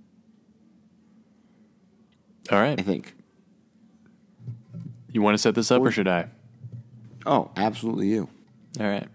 Speaker 2: All right.
Speaker 3: I think.
Speaker 2: You want to set this up or should I?
Speaker 3: Oh, absolutely you.
Speaker 2: All right.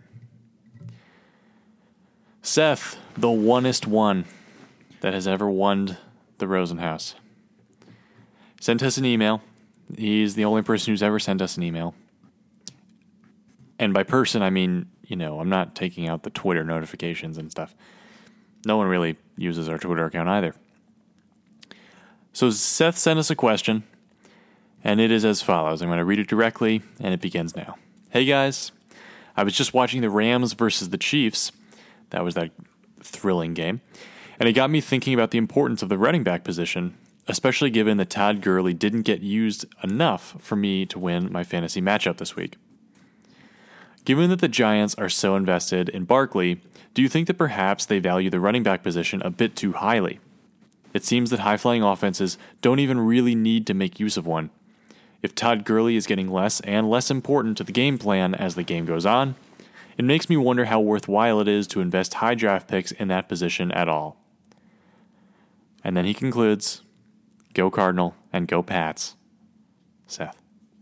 Speaker 2: Seth, the onest one that has ever won the Rosenhaus, sent us an email. He's the only person who's ever sent us an email. And by person, I mean, I'm not taking out the Twitter notifications and stuff. No one really uses our Twitter account either. So Seth sent us a question, and it is as follows. I'm going to read it directly, and it begins now. Hey guys, I was just watching the Rams versus the Chiefs. That was that thrilling game. And it got me thinking about the importance of the running back position, especially given that Todd Gurley didn't get used enough for me to win my fantasy matchup this week. Given that the Giants are so invested in Barkley, do you think that perhaps they value the running back position a bit too highly? It seems that high-flying offenses don't even really need to make use of one. If Todd Gurley is getting less and less important to the game plan as the game goes on, it makes me wonder how worthwhile it is to invest high draft picks in that position at all. And then he concludes, go Cardinal and go Pats. Seth.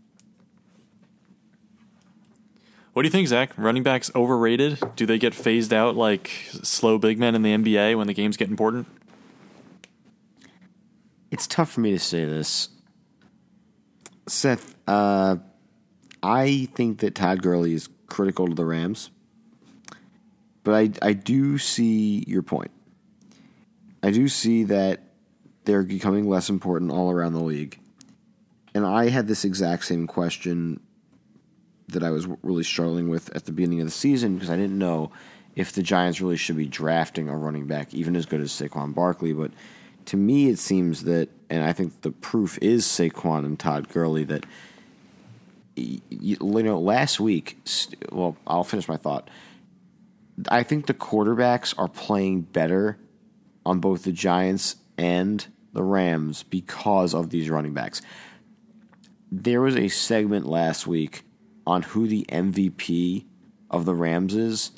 Speaker 2: What do you think, Zach? Running backs overrated? Do they get phased out like slow big men in the NBA when the games get important?
Speaker 3: It's tough for me to say this. Seth, I think that Todd Gurley is critical to the Rams. But I do see your point. I do see that they're becoming less important all around the league. And I had this exact same question that I was really struggling with at the beginning of the season because I didn't know if the Giants really should be drafting a running back even as good as Saquon Barkley. But to me, it seems that, and I think the proof is Saquon and Todd Gurley, that last week, well, I'll finish my thought. I think the quarterbacks are playing better on both the Giants and the Rams because of these running backs. There was a segment last week on who the MVP of the Rams is.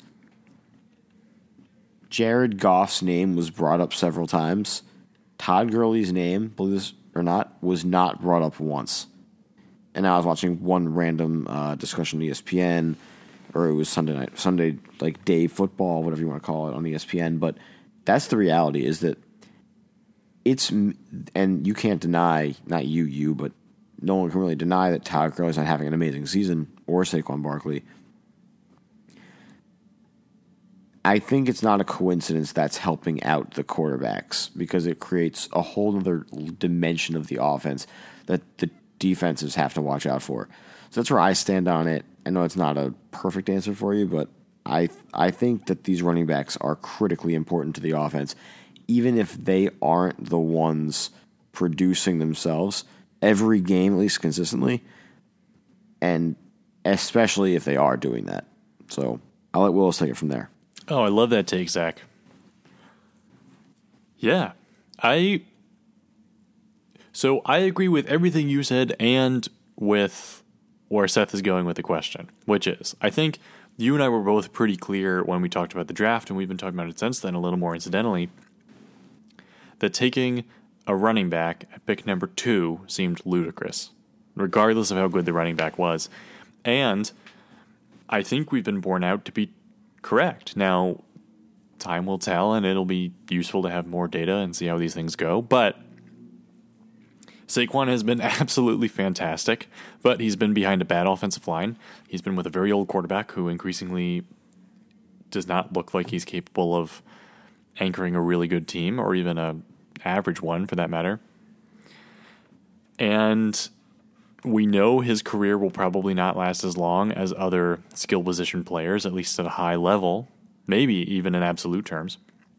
Speaker 3: Jared Goff's name was brought up several times. Todd Gurley's name, believe this or not, was not brought up once. And I was watching one random discussion on ESPN, or it was Sunday like day football, whatever you want to call it, on ESPN. But that's the reality, is that it's, and you can't deny, not you, but no one can really deny that Todd Gurley's not having an amazing season, or Saquon Barkley. I think it's not a coincidence that's helping out the quarterbacks because it creates a whole other dimension of the offense that the defenses have to watch out for. So that's where I stand on it. I know it's not a perfect answer for you, but I think that these running backs are critically important to the offense, even if they aren't the ones producing themselves every game, at least consistently, and especially if they are doing that. So I'll let Willis take it from there.
Speaker 2: Oh, I love that take, Zach. Yeah. So I agree with everything you said and with where Seth is going with the question, which is, I think you and I were both pretty clear when we talked about the draft, and we've been talking about it since then a little more incidentally, that taking a running back at pick number 2 seemed ludicrous, regardless of how good the running back was. And I think we've been borne out to be correct. Now, time will tell, and it'll be useful to have more data and see how these things go. But Saquon has been absolutely fantastic, but he's been behind a bad offensive line. He's been with a very old quarterback who increasingly does not look like he's capable of anchoring a really good team, or even a average one for that matter. And we know his career will probably not last as long as other skill position players, at least at a high level, maybe even in absolute terms.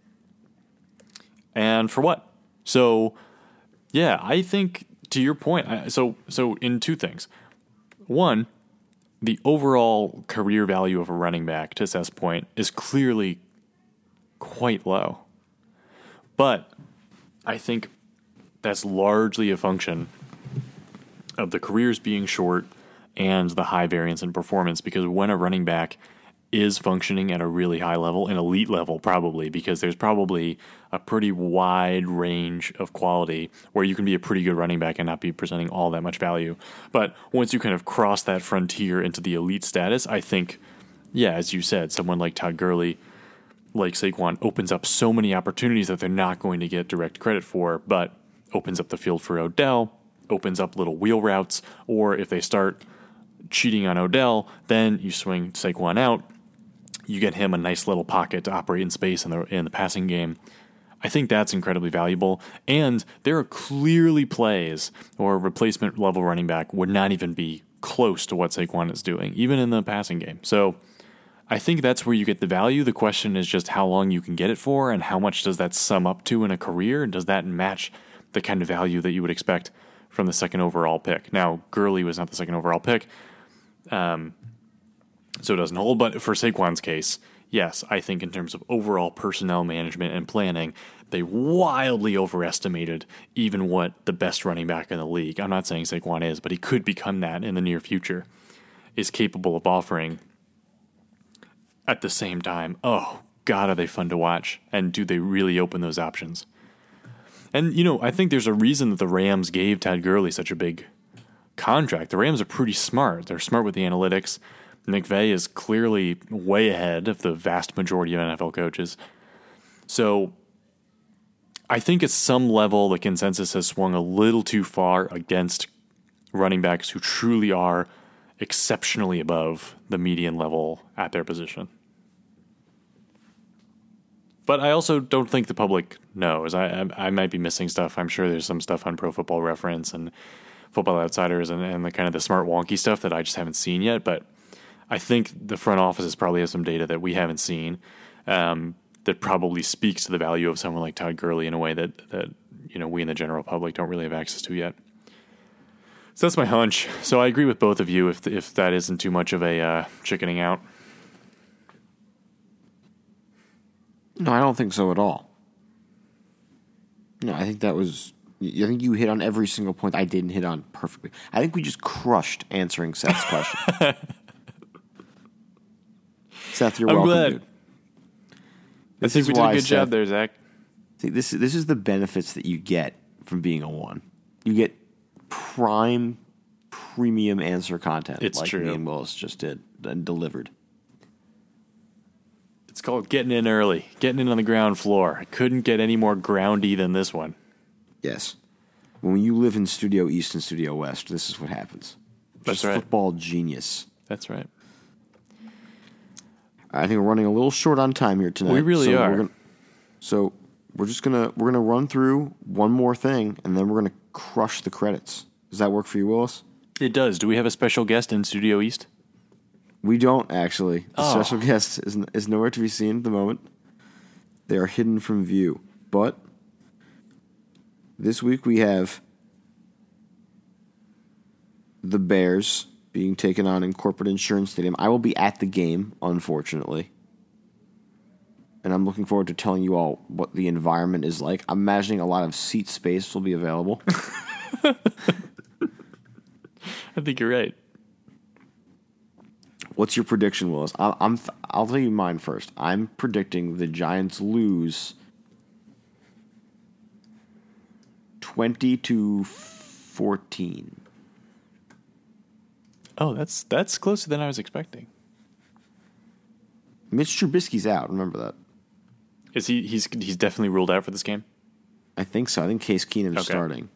Speaker 2: And for what? So, yeah, I think to your point, so in two things. One, the overall career value of a running back, to Seth's point, is clearly quite low. But I think that's largely a function of the careers being short and the high variance in performance, because when a running back is functioning at a really high level, an elite level probably, because there's probably a pretty wide range of quality where you can be a pretty good running back and not be presenting all that much value. But once you kind of cross that frontier into the elite status, I think, yeah, as you said, someone like Todd Gurley, like Saquon, opens up so many opportunities that they're not going to get direct credit for, but opens up the field for Odell, opens up little wheel routes, or if they start cheating on Odell, then you swing Saquon out. You get him a nice little pocket to operate in space in the passing game. I think that's incredibly valuable. And there are clearly plays or replacement level running back would not even be close to what Saquon is doing, even in the passing game. So I think that's where you get the value. The question is just how long you can get it for, and how much does that sum up to in a career, and does that match the kind of value that you would expect from the second overall pick? Now, Gurley was not the second overall pick, so it doesn't hold. But for Saquon's case, yes, I think in terms of overall personnel management and planning, they wildly overestimated even what the best running back in the league, I'm not saying Saquon is, but he could become that in the near future, is capable of offering. At the same time, oh, God, are they fun to watch, and do they really open those options? And, I think there's a reason that the Rams gave Todd Gurley such a big contract. The Rams are pretty smart. They're smart with the analytics. McVay is clearly way ahead of the vast majority of NFL coaches. So I think at some level the consensus has swung a little too far against running backs who truly are exceptionally above the median level at their position. But I also don't think the public knows. I might be missing stuff. I'm sure there's some stuff on Pro Football Reference and Football Outsiders and the kind of the smart wonky stuff that I just haven't seen yet. But I think the front offices probably have some data that we haven't seen that probably speaks to the value of someone like Todd Gurley in a way that we in the general public don't really have access to yet. So that's my hunch. So I agree with both of you if that isn't too much of a chickening out.
Speaker 3: No, I don't think so at all. No, I think you hit on every single point I didn't hit on perfectly. I think we just crushed answering Seth's question. Seth, you're welcome,
Speaker 2: glad.
Speaker 3: dude.
Speaker 2: I think we did a good job there, Zach.
Speaker 3: See, this is the benefits that you get from being a one. You get premium answer content.
Speaker 2: It's
Speaker 3: like
Speaker 2: true.
Speaker 3: Me and Willis just did and delivered.
Speaker 2: It's called getting in early, getting in on the ground floor. I couldn't get any more groundy than this one.
Speaker 3: Yes. When you live in Studio East and Studio West, this is what happens.
Speaker 2: That's
Speaker 3: just
Speaker 2: right.
Speaker 3: Football genius.
Speaker 2: That's right.
Speaker 3: I think we're running a little short on time here tonight.
Speaker 2: We really are.
Speaker 3: We're gonna run through one more thing, and then we're gonna crush the credits. Does that work for you, Willis?
Speaker 2: It does. Do we have a special guest in Studio East?
Speaker 3: We don't, actually. The
Speaker 2: Oh.
Speaker 3: special guest is nowhere to be seen at the moment. They are hidden from view. But this week we have the Bears being taken on in Corporate Insurance Stadium. I will be at the game, unfortunately. And I'm looking forward to telling you all what the environment is like. I'm imagining a lot of seat space will be available.
Speaker 2: I think you're right.
Speaker 3: What's your prediction, Willis? I'll tell you mine first. I'm predicting the Giants lose 20-14.
Speaker 2: Oh, that's closer than I was expecting.
Speaker 3: Mitch Trubisky's out. Remember that.
Speaker 2: Is he? He's definitely ruled out for this game?
Speaker 3: I think so. I think Case Keenum is starting.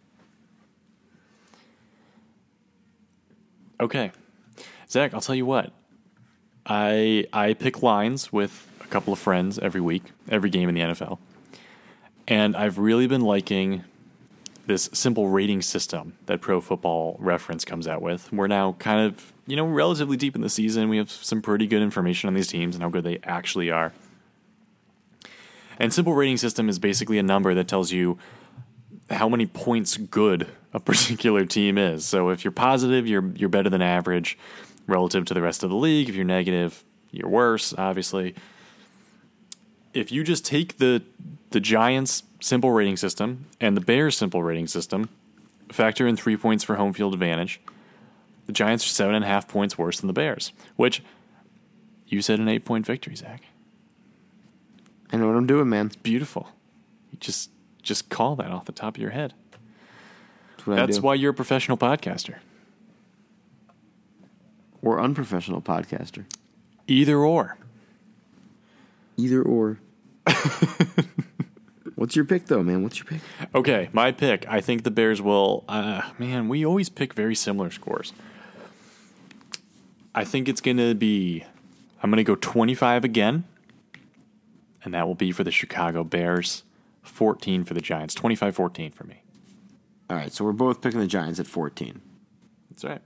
Speaker 2: Okay. Zach, I'll tell you what. I pick lines with a couple of friends every week, every game in the NFL. And I've really been liking this simple rating system that Pro Football Reference comes out with. We're now kind of, relatively deep in the season. We have some pretty good information on these teams and how good they actually are. And simple rating system is basically a number that tells you how many points good a particular team is. So if you're positive, you're better than average relative to the rest of the league. If you're negative, you're worse, obviously. If you just take the Giants' simple rating system and the Bears' simple rating system, factor in 3 points for home field advantage, the Giants are 7.5 points worse than the Bears, which you said an 8-point victory, Zach.
Speaker 3: I know what I'm doing, man.
Speaker 2: It's beautiful. You just call that off the top of your head.
Speaker 3: That's
Speaker 2: why you're a professional podcaster.
Speaker 3: Or unprofessional podcaster.
Speaker 2: Either or.
Speaker 3: Either or. What's your pick, though, man? What's your pick?
Speaker 2: Okay, my pick. I think the Bears will... we always pick very similar scores. I think it's going to be... I'm going to go 25 again. And that will be for the Chicago Bears. 14 for the Giants. 25-14 for me.
Speaker 3: All right, so we're both picking the Giants at 14.
Speaker 2: That's right.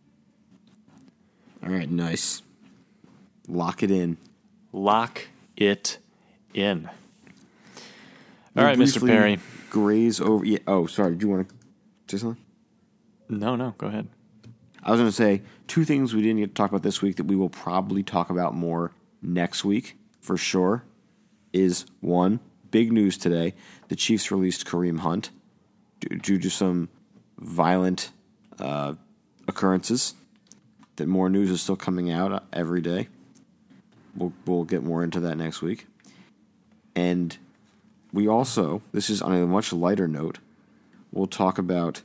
Speaker 3: All right, nice. Lock it in.
Speaker 2: Lock it in. All right, Mr. Perry.
Speaker 3: Graze over... Yeah, sorry. Did you want to say something?
Speaker 2: No. Go ahead.
Speaker 3: I was going to say 2 things we didn't get to talk about this week that we will probably talk about more next week, for sure, is 1, big news today. The Chiefs released Kareem Hunt due to some violent occurrences. That more news is still coming out every day. We'll get more into that next week. And we also, this is on a much lighter note, we'll talk about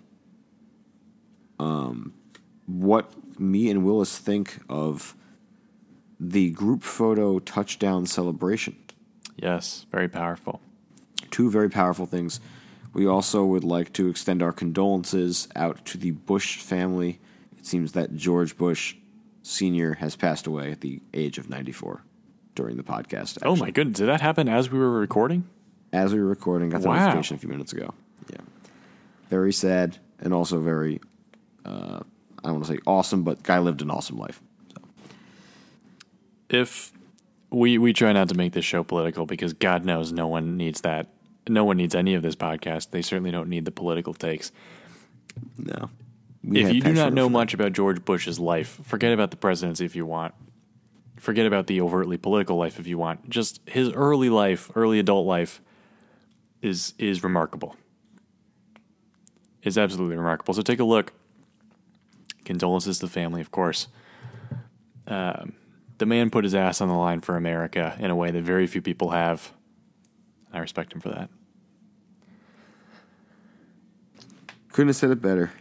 Speaker 3: what me and Willis think of the group photo touchdown celebration.
Speaker 2: Yes, very powerful.
Speaker 3: 2 very powerful things. We also would like to extend our condolences out to the Bush family. It seems that George Bush Sr. has passed away at the age of 94 during the podcast. Actually.
Speaker 2: Oh, my goodness. Did that happen as we were recording?
Speaker 3: As we were recording. Got the notification a few minutes ago. Yeah. Very sad and also very, I don't want to say awesome, but guy lived an awesome life. So.
Speaker 2: If we try not to make this show political because God knows no one needs that. No one needs any of this podcast. They certainly don't need the political takes.
Speaker 3: No.
Speaker 2: If you do not know much about George Bush's life, forget about the presidency if you want. Forget about the overtly political life if you want. Just his early life, early adult life, is remarkable. Is absolutely remarkable. So take a look. Condolences to the family, of course. The man put his ass on the line for America in a way that very few people have. I respect him for that.
Speaker 3: Couldn't have said it better.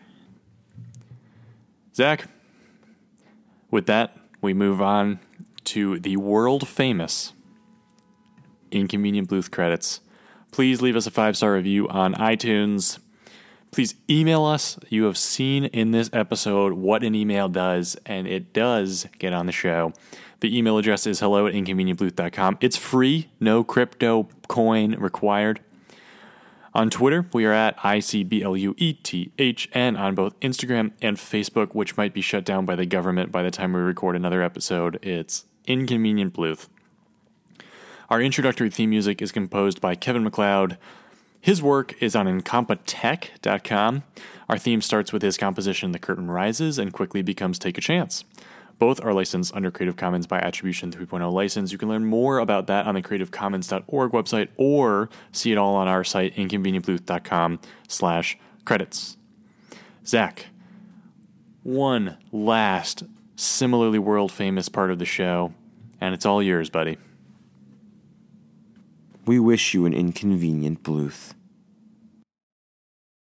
Speaker 2: Zach, with that, we move on to the world-famous Inconvenient Bluth credits. Please leave us a 5-star review on iTunes. Please email us. You have seen in this episode what an email does, and it does get on the show. The email address is hello@inconvenientbluth.com. It's free, no crypto coin required. On Twitter, we are at ICBLUETHN on both Instagram and Facebook, which might be shut down by the government by the time we record another episode. It's Inconvenient Bluth. Our introductory theme music is composed by Kevin MacLeod. His work is on incompetech.com. Our theme starts with his composition The Curtain Rises and quickly becomes Take a Chance. Both are licensed under Creative Commons by Attribution 3.0 license. You can learn more about that on the creativecommons.org website or see it all on our site, inconvenientbluth.com/credits. Zach, one last similarly world-famous part of the show, and it's all yours, buddy.
Speaker 3: We wish you an inconvenient Bluth.